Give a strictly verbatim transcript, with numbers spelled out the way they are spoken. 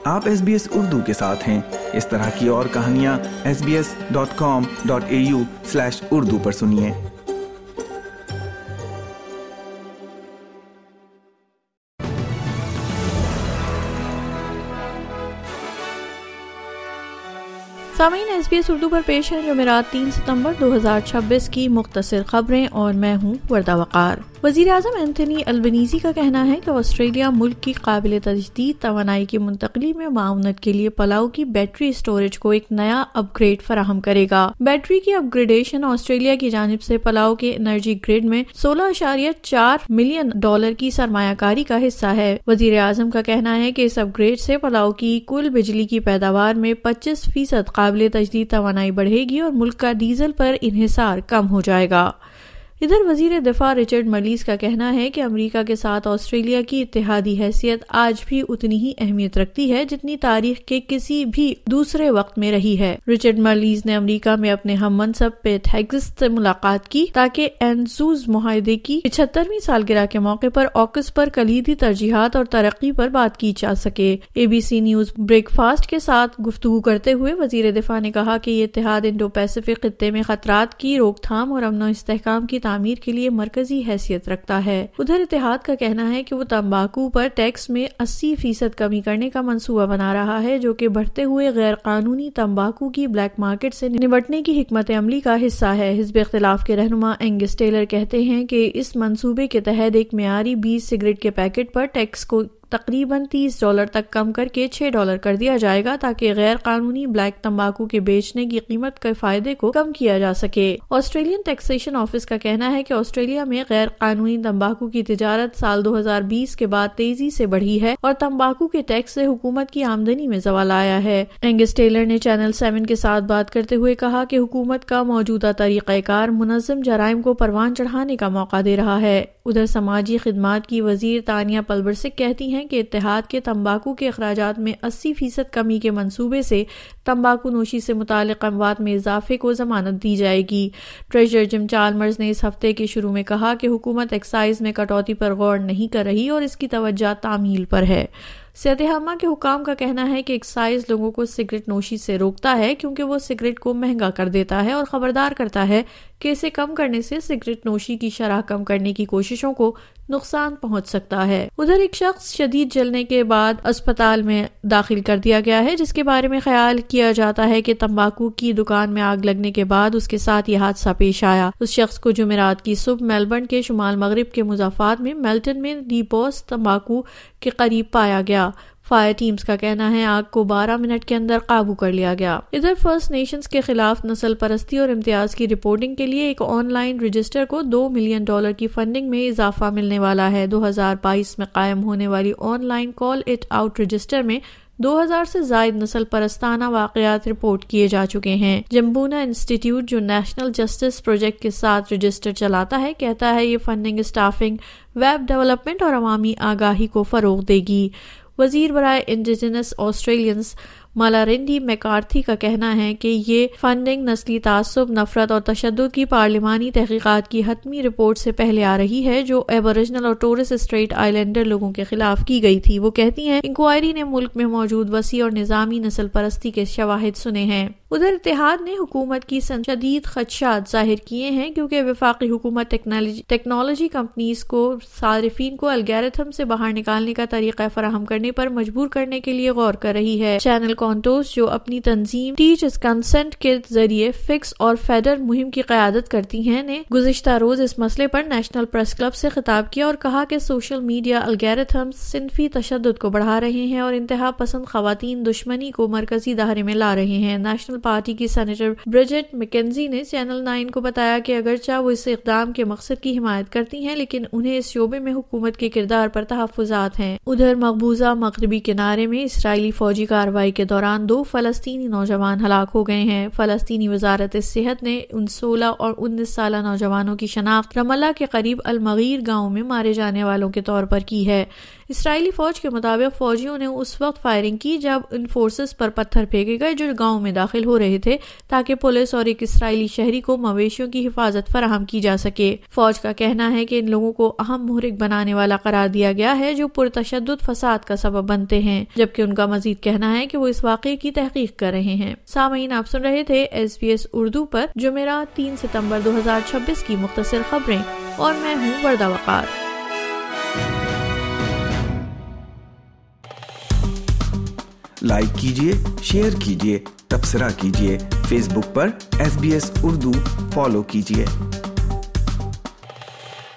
آپ S B S Urdu کے ساتھ ہیں۔ اس طرح کی اور کہانیاں S B S dot com dot A U slash Urdu پر سنیے۔ سامعین، ایس بی ایس اردو پر پیش ہے جمعرات تین ستمبر دو ہزار چھبیس کی مختصر خبریں، اور میں ہوں وردہ وقار۔ وزیر اعظم اینتھونی البنیزی کا کہنا ہے کہ آسٹریلیا ملک کی قابل تجدید توانائی کی منتقلی میں معاونت کے لیے پلاؤ کی بیٹری اسٹوریج کو ایک نیا اپ گریڈ فراہم کرے گا۔ بیٹری کی اپ گریڈیشن آسٹریلیا کی جانب سے پلاؤ کے انرجی گریڈ میں سولہ اشاریہ چار ملین ڈالر کی سرمایہ کاری کا حصہ ہے۔ وزیر اعظم کا کہنا ہے کہ اس اپ گریڈ سے پلاؤ کی کل بجلی کی پیداوار میں پچیس فیصد قابل تجدید توانائی بڑھے گی اور ملک کا ڈیزل پر انحصار کم ہو جائے گا۔ ادھر وزیر دفاع رچرڈ ملیز کا کہنا ہے کہ امریکہ کے ساتھ آسٹریلیا کی اتحادی حیثیت آج بھی اتنی ہی اہمیت رکھتی ہے جتنی تاریخ کے کسی بھی دوسرے وقت میں رہی ہے۔ رچرڈ ملیز نے امریکہ میں اپنے ہم منصب پیٹ ہیگس سے ملاقات کی تاکہ اینزوز معاہدے کی پچہترویں سالگرہ کے موقع پر آکس پر کلیدی ترجیحات اور ترقی پر بات کی جا سکے۔ A B C news breakfast کے ساتھ گفتگو کرتے ہوئے وزیر دفاع نے کہا کہ یہ اتحاد انڈو پیسفک خطے میں خطرات کی روک تھام اور امن و استحکام کی تعمیر کے لیے مرکزی حیثیت رکھتا ہے۔ ادھر اتحاد کا کہنا ہے کہ وہ تمباکو پر ٹیکس میں اسی فیصد کمی کرنے کا منصوبہ بنا رہا ہے، جو کہ بڑھتے ہوئے غیر قانونی تمباکو کی بلیک مارکیٹ سے نمٹنے کی حکمت عملی کا حصہ ہے۔ حزب اختلاف کے رہنما اینگس ٹیلر کہتے ہیں کہ اس منصوبے کے تحت ایک معیاری بیس سگریٹ کے پیکٹ پر ٹیکس کو تقریباً تیس ڈالر تک کم کر کے چھ ڈالر کر دیا جائے گا تاکہ غیر قانونی بلیک تمباکو کے بیچنے کی قیمت کے فائدے کو کم کیا جا سکے۔ آسٹریلین ٹیکسیشن آفس کا کہنا ہے کہ آسٹریلیا میں غیر قانونی تمباکو کی تجارت سال دو ہزار بیس کے بعد تیزی سے بڑھی ہے اور تمباکو کے ٹیکس سے حکومت کی آمدنی میں زوال آیا ہے۔ اینگس ٹیلر نے چینل سیون کے ساتھ بات کرتے ہوئے کہا کہ حکومت کا موجودہ طریقہ کار منظم جرائم کو پروان چڑھانے کا موقع دے رہا ہے۔ ادھر سماجی خدمات کی وزیر تانیہ پلبرسک کہتی ہیں کہ اتحاد کے تمباکو کے اخراجات میں اسی فیصد کمی کے منصوبے سے تمباکو نوشی سے متعلق اموات میں اضافے کو ضمانت دی جائے گی۔ ٹریجر جم چالمرز نے اس ہفتے کے شروع میں کہا کہ حکومت ایکسائز میں کٹوتی پر غور نہیں کر رہی اور اس کی توجہ تعمیل پر ہے۔ صحت عامہ کے حکام کا کہنا ہے کہ ایکسائز لوگوں کو سگریٹ نوشی سے روکتا ہے کیونکہ وہ سگریٹ کو مہنگا کر دیتا ہے اور خبردار کرتا ہے کہ اسے کم کرنے سے سگریٹ نوشی کی شرح کم کرنے کی کوششوں کو نقصان پہنچ سکتا ہے۔ ادھر ایک شخص شدید جلنے کے بعد اسپتال میں داخل کر دیا گیا ہے، جس کے بارے میں خیال کیا جاتا ہے کہ تمباکو کی دکان میں آگ لگنے کے بعد اس کے ساتھ یہ حادثہ پیش آیا۔ اس شخص کو جمعرات کی صبح میلبرن کے شمال مغرب کے مضافات میں میلٹن میں ڈیپوس تمباکو کے قریب پایا گیا۔ فائر ٹیمز کا کہنا ہے آگ کو بارہ منٹ کے اندر قابو کر لیا گیا۔ ادھر فرسٹ نیشنز کے خلاف نسل پرستی اور امتیاز کی رپورٹنگ کے لیے ایک آن لائن رجسٹر کو دو ملین ڈالر کی فنڈنگ میں اضافہ ملنے والا ہے۔ دو ہزار بائیس میں قائم ہونے والی online call it out register میں دو ہزار سے زائد نسل پرستانہ واقعات رپورٹ کیے جا چکے ہیں۔ جمبونا انسٹیٹیوٹ جو نیشنل جسٹس پروجیکٹ کے ساتھ رجسٹر چلاتا ہے، کہتا ہے یہ فنڈنگ اسٹافنگ، ویب ڈیولپمنٹ اور عوامی آگاہی کو فروغ دے گی۔ وزیر برائے انڈیجنس آسٹریلینز مالارینڈی میکارتھی کا کہنا ہے کہ یہ فنڈنگ نسلی تعصب، نفرت اور تشدد کی پارلیمانی تحقیقات کی حتمی رپورٹ سے پہلے آ رہی ہے جو ایبوریجنل اور ٹورس اسٹریٹ آئی لینڈر لوگوں کے خلاف کی گئی تھی۔ وہ کہتی ہیں انکوائری نے ملک میں موجود وسیع اور نظامی نسل پرستی کے شواہد سنے ہیں۔ ادھر اتحاد نے حکومت کی شدید خدشات ظاہر کیے ہیں کیونکہ وفاقی حکومت ٹیکنالوجی کمپنیز کو صارفین کو الگورتھم سے باہر نکالنے کا طریقہ فراہم کرنے پر مجبور کرنے کے لیے غور کر رہی ہے۔ چینل کانٹوس جو اپنی تنظیم ٹیچ از کنسنٹ کے ذریعے فکس اور فیڈر مہم کی قیادت کرتی ہیں نے گزشتہ روز اس مسئلے پر نیشنل پریس کلب سے خطاب کیا اور کہا کہ سوشل میڈیا الگورتھم صنفی تشدد کو بڑھا رہے ہیں اور انتہا پسند خواتین دشمنی کو مرکزی دائرے میں لا رہے ہیں۔ نیشنل پارٹی کی سینیٹر برجٹ میکنزی نے چینل نائن کو بتایا کہ اگرچہ وہ اس اقدام کے مقصد کی حمایت کرتی ہیں لیکن انہیں اس شعبے میں حکومت کے کردار پر تحفظات ہیں۔ ادھر مقبوضہ مغربی کنارے میں اسرائیلی فوجی کارروائی کے دوران دو فلسطینی نوجوان ہلاک ہو گئے ہیں۔ فلسطینی وزارت صحت نے ان سولہ اور انیس سالہ نوجوانوں کی شناخت رام اللہ کے قریب المغیر گاؤں میں مارے جانے والوں کے طور پر کی ہے۔ اسرائیلی فوج کے مطابق فوجیوں نے اس وقت فائرنگ کی جب ان فورسز پر پتھر پھینکے گئے جو گاؤں میں داخل ہو رہے تھے تاکہ پولیس اور ایک اسرائیلی شہری کو مویشیوں کی حفاظت فراہم کی جا سکے۔ فوج کا کہنا ہے کہ ان لوگوں کو اہم محرک بنانے والا قرار دیا گیا ہے جو پرتشدد فساد کا سبب بنتے ہیں، جبکہ ان کا مزید کہنا ہے کہ وہ اس واقعے کی تحقیق کر رہے ہیں۔ سامعین، آپ سن رہے تھے ایس بی ایس اردو پر جمعرات تین ستمبر دو ہزار چھبیس کی مختصر خبریں، اور میں ہوں وردہ وقار۔ لائک کیجیے، شیئر کیجیے، تبصرہ کیجیے، فیس بک پر S B S Urdu follow کیجیے۔